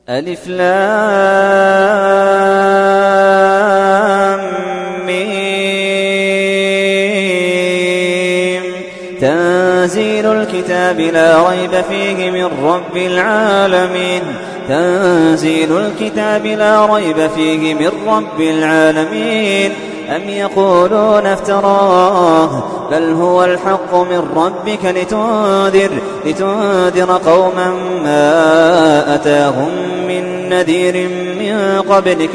ألف لام ميم. تنزيل الكتاب لا ريب فيه من رب العالمين. تنزيل الكتاب لا ريب فيه من رب العالمين. أم يقولون افتراه بل هو الحق من ربك لتنذر قوما ما أتاهم من نذير من قبلك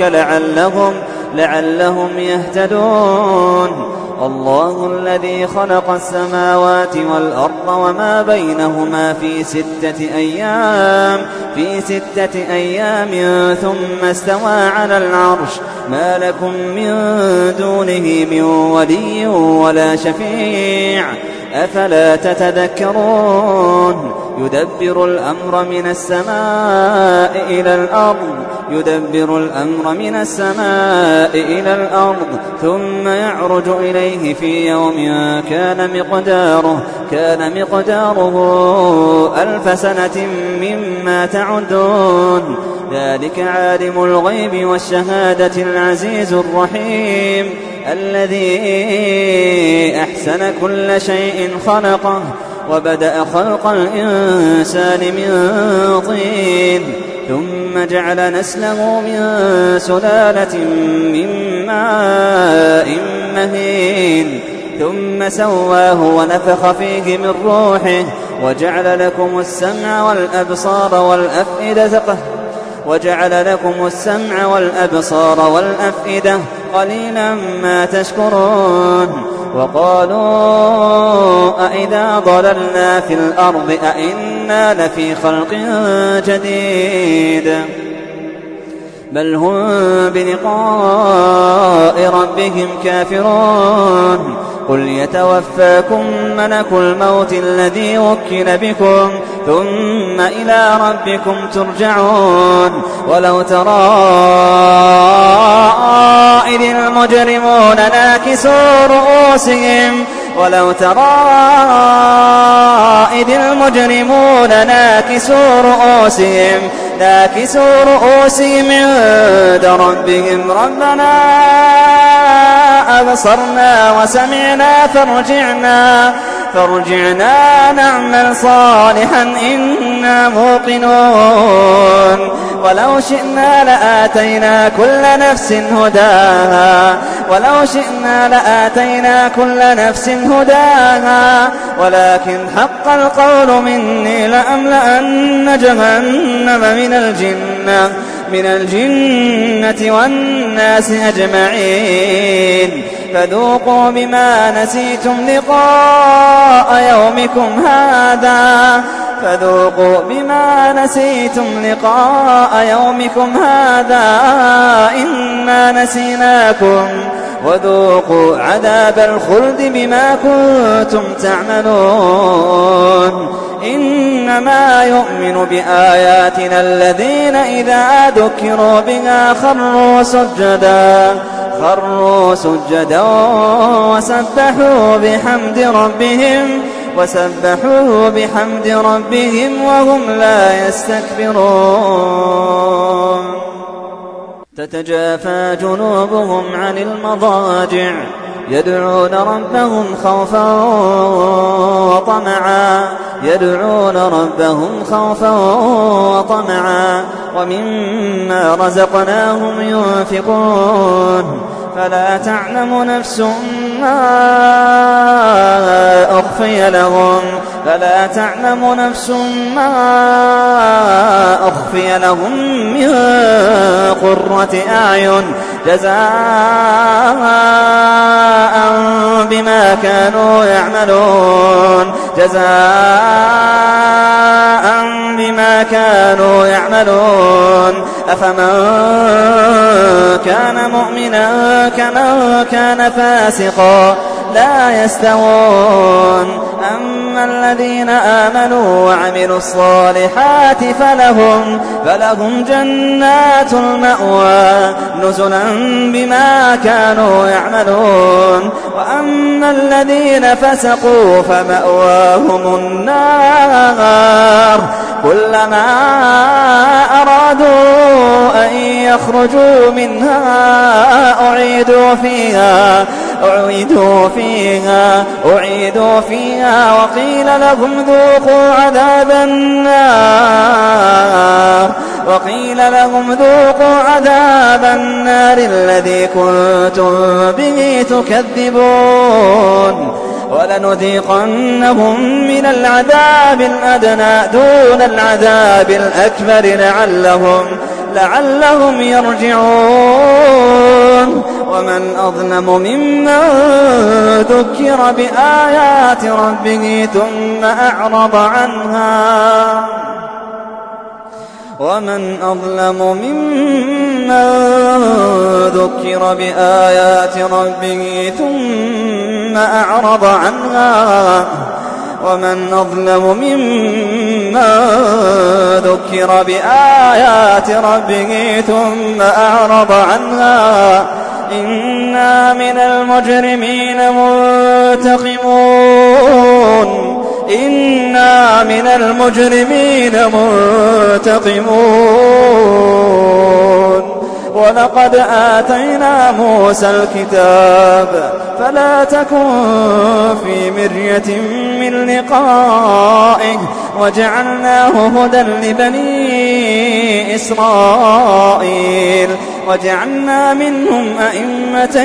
لعلهم يهتدون. الله الذي خلق السماوات والأرض وما بينهما في 6 أيام ثم استوى على العرش. ما لكم من دونه من ولي ولا شفيع أفلا تتذكرون. يدبر الأمر من السماء إلى الأرض ثم يعرج إليه في يوم كان مقداره 1000 سنة مما تعدون. ذلك عالم الغيب والشهادة العزيز الرحيم الذي أحسن كل شيء خلقه وبدأ خلق الإنسان من طين ثم جعل نسله من سلالة من ماء مهين ثم سواه ونفخ فيه من روحه وجعل لكم السمع والأبصار والأفئدة قليلا ما تشكرون. وقالوا أئذا ضللنا في الأرض أئنا لفي خلق جديد بل هم بلقاء ربهم كافرون. قل يتوفاكم ملك الموت الذي وكل بكم ثم إلى ربكم ترجعون. ولو ترى إذ المجرمون ناكسوا رؤوسهم عند ربهم ربنا أبصرنا وسمعنا فارجعنا نعمل صالحا إنا موقنون. ولو شئنا لآتينا كل نفس هداها ولكن حق القول مني لأملأن جهنم من الجنة والناس أجمعين. فذوقوا بما نسيتم لقاء يومكم هذا إنا نسيناكم وذوقوا عذاب الخلد بما كنتم تعملون. إنما يؤمن بآياتنا الذين إذا ذكروا بها خروا سجدا وسبحوا بحمد ربهم وهم لا يستكبرون. تتجافى جنوبهم عن المضاجع يدعون ربهم خوفا وطمعا ومما رزقناهم ينفقون. فلا تعلم نفس ما أخفي لهم من قرة أعين جزاء بما كانوا يعملون. أفمن كان مؤمنا كمن كان فاسقا لا يستوون. أما الذين آمنوا وعملوا الصالحات فلهم جنات المأوى نزلا بما كانوا يعملون. وأما الذين فسقوا فمأواهم النار كلما أرادوا يخرجوا منها أعيدوا فيها وقيل لهم ذوقوا عذاب النار الذي كنتم به تكذبون ولنذيقنهم من العذاب الأدنى دون العذاب الأكبر لعلهم يرجعون ومن أظلم ممن ذكر بآيات ربه ثم أعرض عنها ومن أظلم ممن ذكر بآيات ربه ثم أعرض عنها إنا من المجرمين منتقمون ولقد آتينا موسى الكتاب فلا تكن في مرية من لقائه وجعلناه هدى لبني إسرائيل وجعلنا منهم أئمة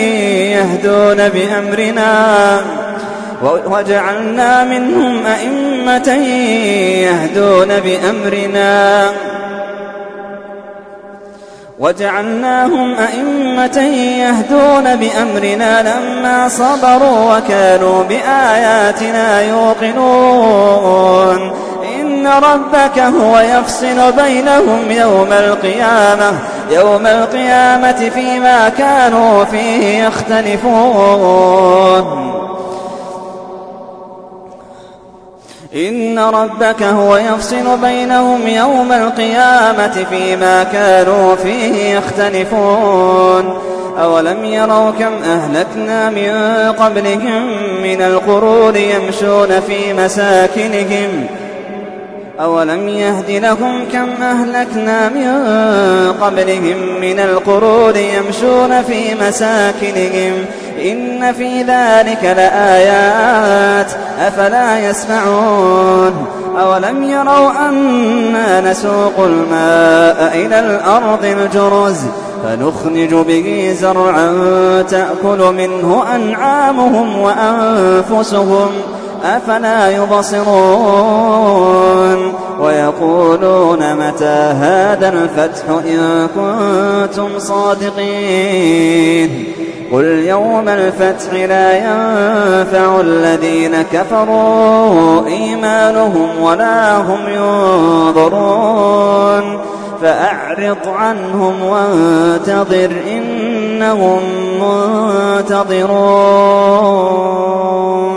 يهدون بأمرنا لما صبروا وكانوا بآياتنا يوقنون إن ربك هو يفصل بينهم يوم القيامة فيما كانوا فيه يختلفون إن ربك هو يفصل بينهم يوم القيامة فيما كانوا فيه يختلفون أولم يروا كم أهلكنا من قبلهم من القرون يمشون في مساكنهم أولم يهد لهم كم أهلكنا من قبلهم من القرون يمشون في مساكنهم إن في ذلك لآيات أفلا يسمعون أولم يروا أنا نسوق الماء إلى الأرض الجرز فنخرج به زرعا تأكل منه أنعامهم وأنفسهم أفلا يبصرون ويقولون متى هذا الفتح إن كنتم صادقين قل يوم الفتح لا ينفع الذين كفروا إيمانهم ولا هم ينظرون فأعرض عنهم وانتظر إنهم منتظرون